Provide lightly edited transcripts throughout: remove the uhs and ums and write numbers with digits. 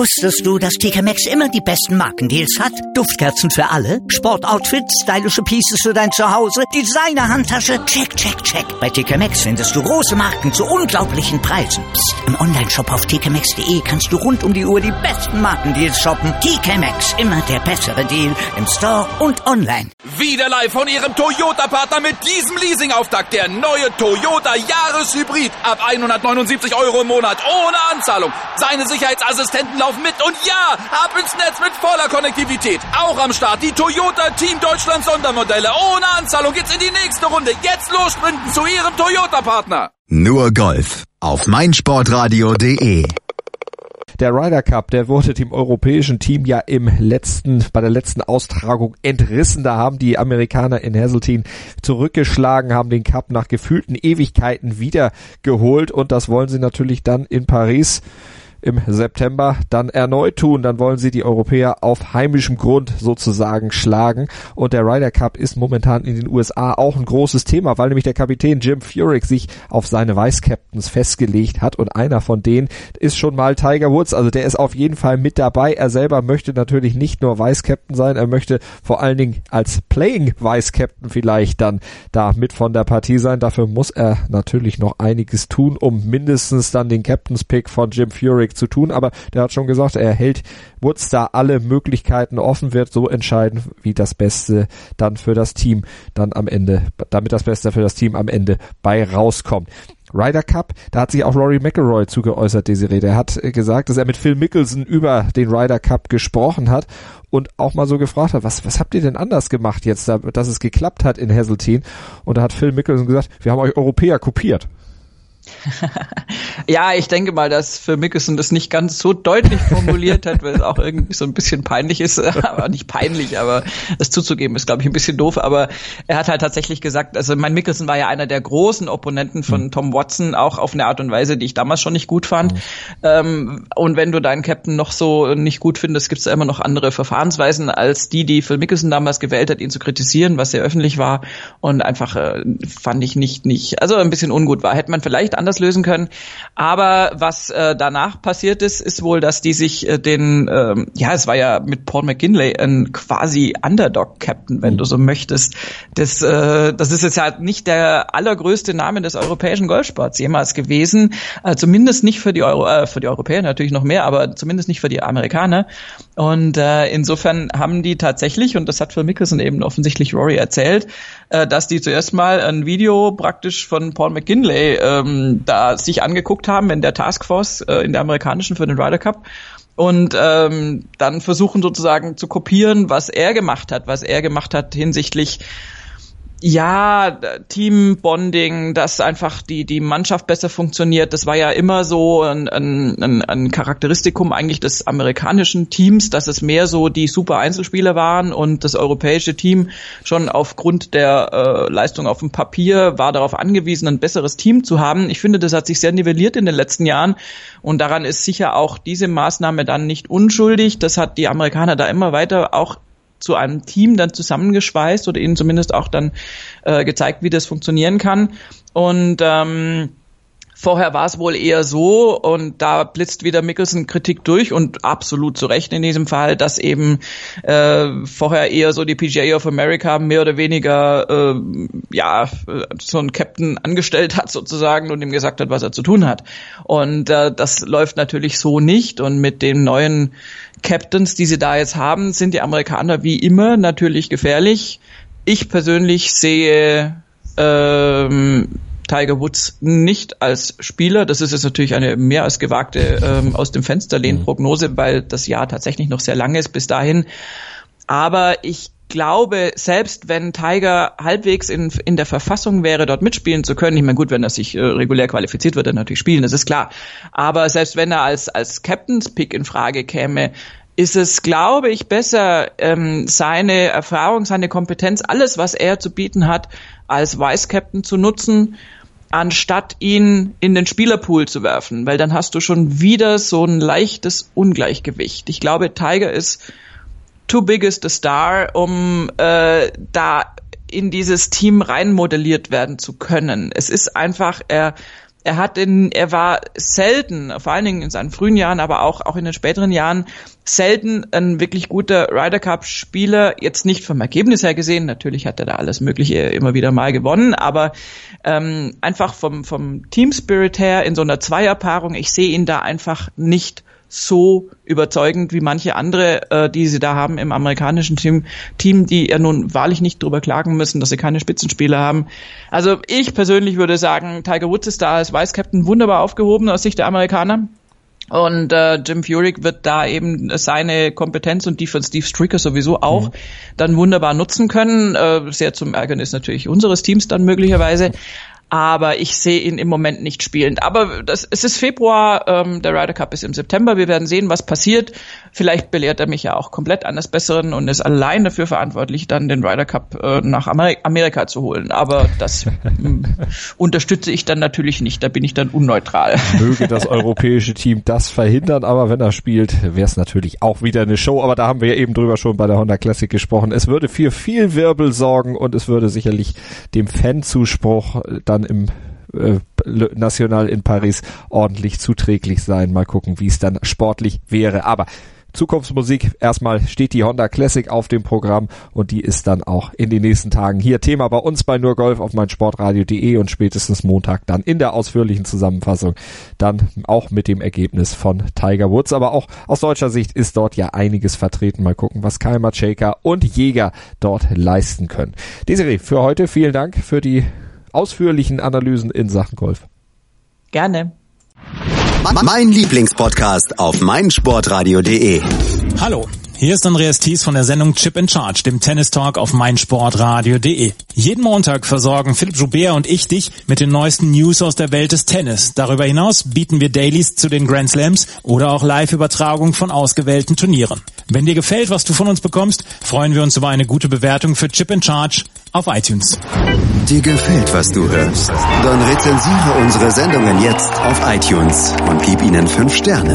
Wusstest du, dass TK Maxx immer die besten Markendeals hat? Duftkerzen für alle, Sportoutfits, stylische Pieces für dein Zuhause, Designer-Handtasche, check, check, check. Bei TK Maxx findest du große Marken zu unglaublichen Preisen. Psst. Im Onlineshop auf tkmaxx.de kannst du rund um die Uhr die besten Markendeals shoppen. TK Maxx, immer der bessere Deal im Store und online. Wieder live von Ihrem Toyota-Partner mit diesem Leasing-Auftakt. Der neue Toyota Jahreshybrid. Ab 179 € im Monat. Ohne Anzahlung. Seine Sicherheitsassistenten laufen mit. Und ja, ab ins Netz mit voller Konnektivität. Auch am Start die Toyota Team Deutschland Sondermodelle. Ohne Anzahlung geht's in die nächste Runde. Jetzt los sprinten zu Ihrem Toyota-Partner. Nur Golf auf meinsportradio.de. Der Ryder Cup, der wurde dem europäischen Team ja bei der letzten Austragung entrissen. Da haben die Amerikaner in Hazeltine zurückgeschlagen, haben den Cup nach gefühlten Ewigkeiten wiedergeholt und das wollen sie natürlich dann in Paris im September dann erneut tun. Dann wollen sie die Europäer auf heimischem Grund sozusagen schlagen. Und der Ryder Cup ist momentan in den USA auch ein großes Thema, weil nämlich der Kapitän Jim Furyk sich auf seine Vice-Captains festgelegt hat. Und einer von denen ist schon mal Tiger Woods. Also der ist auf jeden Fall mit dabei. Er selber möchte natürlich nicht nur Vice-Captain sein, er möchte vor allen Dingen als Playing Vice-Captain vielleicht dann da mit von der Partie sein. Dafür muss er natürlich noch einiges tun, um mindestens dann den Captain's-Pick von Jim Furyk zu tun, aber der hat schon gesagt, er hält Woods da alle Möglichkeiten offen, wird so entscheiden, wie das Beste dann für das Team dann am Ende, damit das Beste für das Team am Ende bei rauskommt. Ryder Cup, da hat sich auch Rory McIlroy zugeäußert, Desiree. Der hat gesagt, dass er mit Phil Mickelson über den Ryder Cup gesprochen hat und auch mal so gefragt hat, was habt ihr denn anders gemacht jetzt, dass es geklappt hat in Hazeltine? Und da hat Phil Mickelson gesagt, wir haben euch Europäer kopiert. Ja, ich denke mal, dass für Mickelson das nicht ganz so deutlich formuliert hat, weil es auch irgendwie so ein bisschen peinlich ist, aber nicht peinlich, aber es zuzugeben ist, glaube ich, ein bisschen doof, aber er hat halt tatsächlich gesagt, also mein Mickelson war ja einer der großen Opponenten von Tom Watson, auch auf eine Art und Weise, die ich damals schon nicht gut fand. Und wenn du deinen Captain noch so nicht gut findest, gibt es immer noch andere Verfahrensweisen als die Phil Mickelson damals gewählt hat, ihn zu kritisieren, was sehr öffentlich war und einfach fand ich nicht, also ein bisschen ungut war. Hätte man vielleicht anders lösen können. Aber was danach passiert ist wohl, dass die sich es war ja mit Paul McGinley ein quasi Underdog-Captain, wenn du so möchtest. Das ist jetzt halt nicht der allergrößte Name des europäischen Golfsports jemals gewesen. Zumindest nicht für die Europäer, natürlich noch mehr, aber zumindest nicht für die Amerikaner. Und insofern haben die tatsächlich, und das hat Phil Mickelson eben offensichtlich Rory erzählt, dass die zuerst mal ein Video praktisch von Paul McGinley da sich angeguckt haben in der Taskforce, in der amerikanischen für den Ryder Cup und dann versuchen sozusagen zu kopieren, was er gemacht hat hinsichtlich Teambonding, dass einfach die Mannschaft besser funktioniert. Das war ja immer so ein Charakteristikum eigentlich des amerikanischen Teams, dass es mehr so die super Einzelspieler waren und das europäische Team schon aufgrund der Leistung auf dem Papier war darauf angewiesen, ein besseres Team zu haben. Ich finde, das hat sich sehr nivelliert in den letzten Jahren und daran ist sicher auch diese Maßnahme dann nicht unschuldig. Das hat die Amerikaner da immer weiter auch zu einem Team dann zusammengeschweißt oder ihnen zumindest auch dann gezeigt, wie das funktionieren kann. Und vorher war es wohl eher so, und da blitzt wieder Mickelson Kritik durch und absolut zu Recht in diesem Fall, dass eben vorher eher so die PGA of America mehr oder weniger so einen Captain angestellt hat sozusagen und ihm gesagt hat, was er zu tun hat. Und das läuft natürlich so nicht, und mit den neuen Captains, die sie da jetzt haben, sind die Amerikaner wie immer natürlich gefährlich. Ich persönlich sehe Tiger Woods nicht als Spieler. Das ist jetzt natürlich eine mehr als gewagte aus dem Fenster lehnen Prognose, weil das Jahr tatsächlich noch sehr lang ist bis dahin. Aber ich glaube, selbst wenn Tiger halbwegs in der Verfassung wäre, dort mitspielen zu können, ich meine, gut, wenn er sich regulär qualifiziert, wird er natürlich spielen, das ist klar. Aber selbst wenn er als Captain's Pick in Frage käme, ist es, glaube ich, besser, seine Erfahrung, seine Kompetenz, alles, was er zu bieten hat, als Vice-Captain zu nutzen, anstatt ihn in den Spielerpool zu werfen, weil dann hast du schon wieder so ein leichtes Ungleichgewicht. Ich glaube, Tiger ist too big is the star, um da in dieses Team reinmodelliert werden zu können. Es ist einfach, er er war selten, vor allen Dingen in seinen frühen Jahren, aber auch in den späteren Jahren, selten ein wirklich guter Ryder Cup Spieler, jetzt nicht vom Ergebnis her gesehen, natürlich hat er da alles Mögliche immer wieder mal gewonnen, aber einfach vom Team Spirit her in so einer Zweierpaarung, ich sehe ihn da einfach nicht so überzeugend wie manche andere, die sie da haben im amerikanischen Team, die ja nun wahrlich nicht drüber klagen müssen, dass sie keine Spitzenspieler haben. Also ich persönlich würde sagen, Tiger Woods ist da als Vice-Captain wunderbar aufgehoben aus Sicht der Amerikaner. Und Jim Furyk wird da eben seine Kompetenz und die von Steve Stricker sowieso auch dann wunderbar nutzen können. Sehr zum Ärgernis natürlich unseres Teams dann möglicherweise. Aber ich sehe ihn im Moment nicht spielend. Aber es ist Februar, der Ryder Cup ist im September. Wir werden sehen, was passiert. Vielleicht belehrt er mich ja auch komplett eines Besseren und ist allein dafür verantwortlich, dann den Ryder Cup nach Amerika zu holen. Aber das unterstütze ich dann natürlich nicht. Da bin ich dann unneutral. Möge das europäische Team das verhindern, aber wenn er spielt, wäre es natürlich auch wieder eine Show. Aber da haben wir ja eben drüber schon bei der Honda Classic gesprochen. Es würde für viel Wirbel sorgen und es würde sicherlich dem Fanzuspruch dann im National in Paris ordentlich zuträglich sein. Mal gucken, wie es dann sportlich wäre. Aber Zukunftsmusik, erstmal steht die Honda Classic auf dem Programm und die ist dann auch in den nächsten Tagen hier Thema bei uns bei Nur Golf auf meinsportradio.de und spätestens Montag dann in der ausführlichen Zusammenfassung dann auch mit dem Ergebnis von Tiger Woods. Aber auch aus deutscher Sicht ist dort ja einiges vertreten. Mal gucken, was Keimer, Shaker und Jäger dort leisten können. Desiree, für heute vielen Dank für die ausführlichen Analysen in Sachen Golf. Gerne. Mein Lieblingspodcast auf meinsportradio.de. Hallo, hier ist Andreas Thies von der Sendung Chip in Charge, dem Tennis-Talk auf meinsportradio.de. Jeden Montag versorgen Philipp Joubert und ich dich mit den neuesten News aus der Welt des Tennis. Darüber hinaus bieten wir Dailies zu den Grand Slams oder auch Live-Übertragungen von ausgewählten Turnieren. Wenn dir gefällt, was du von uns bekommst, freuen wir uns über eine gute Bewertung für Chip in Charge auf iTunes. Dir gefällt, was du hörst? Dann rezensiere unsere Sendungen jetzt auf iTunes und gib ihnen 5 Sterne.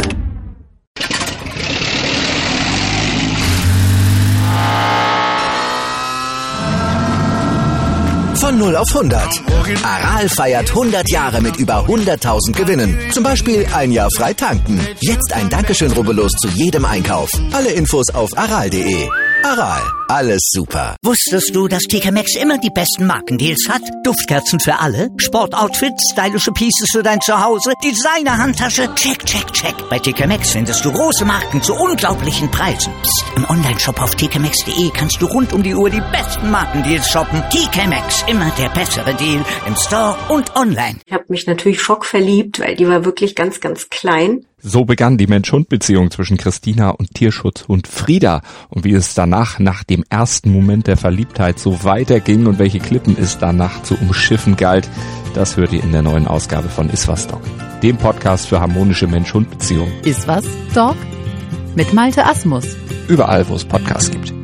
Von 0 auf 100. Aral feiert 100 Jahre mit über 100.000 Gewinnen. Zum Beispiel ein Jahr frei tanken. Jetzt ein Dankeschön, rubbellos zu jedem Einkauf. Alle Infos auf aral.de. Aral, alles super. Wusstest du, dass TK Maxx immer die besten Markendeals hat? Duftkerzen für alle, Sportoutfits, stylische Pieces für dein Zuhause, Designer-Handtasche, check, check, check. Bei TK Maxx findest du große Marken zu unglaublichen Preisen. Psst. Im Onlineshop auf tkmaxx.de kannst du rund um die Uhr die besten Markendeals shoppen. TK Maxx, immer der bessere Deal im Store und online. Ich habe mich natürlich schockverliebt, weil die war wirklich ganz, ganz klein. So begann die Mensch-Hund-Beziehung zwischen Christina und Tierschutzhund Frieda. Und wie es danach, nach dem ersten Moment der Verliebtheit, so weiterging und welche Klippen es danach zu umschiffen galt, das hört ihr in der neuen Ausgabe von Iswas Dog, dem Podcast für harmonische Mensch-Hund-Beziehungen. Iswas Dog? Mit Malte Asmus. Überall, wo es Podcasts gibt.